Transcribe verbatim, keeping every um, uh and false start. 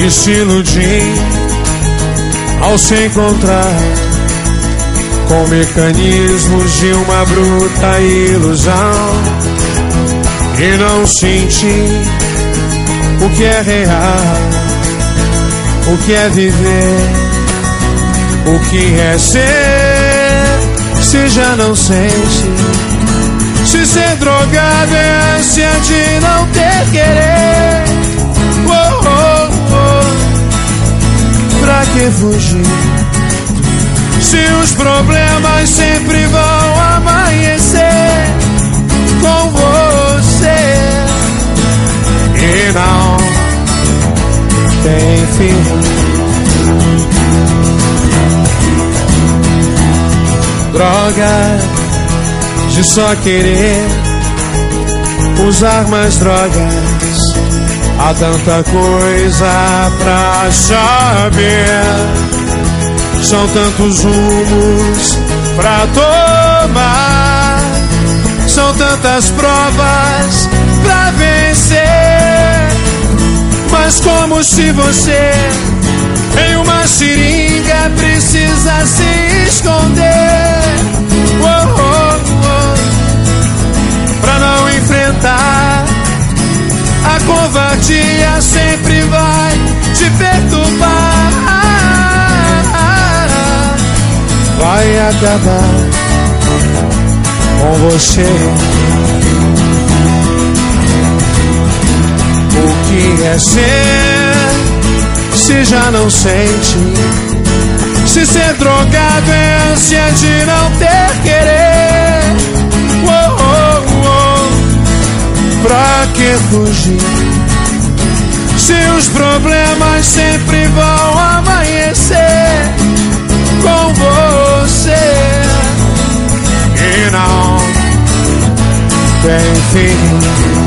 e se iludir ao se encontrar com mecanismos de uma bruta ilusão e não sentir o que é real, o que é viver, o que é ser. Se já não sente, se ser drogado é ânsia de não ter querer. Oh, oh, oh. Pra que fugir se os problemas sempre vão amanhecer com você e não tem fim? Droga de só querer usar mais drogas, há tanta coisa pra saber, são tantos rumos pra tomar, são tantas provas pra vencer. Mas como se você em uma seringa precisa se esconder, oh, oh, oh, pra não enfrentar a covardia, sempre vai te perturbar. Vai acabar com você. O que é ser, se já não sente? Se ser drogado é ânsia de não ter querer. Oh, oh, oh. Pra que fugir se os problemas sempre vão amanhecer com você e não tem fim?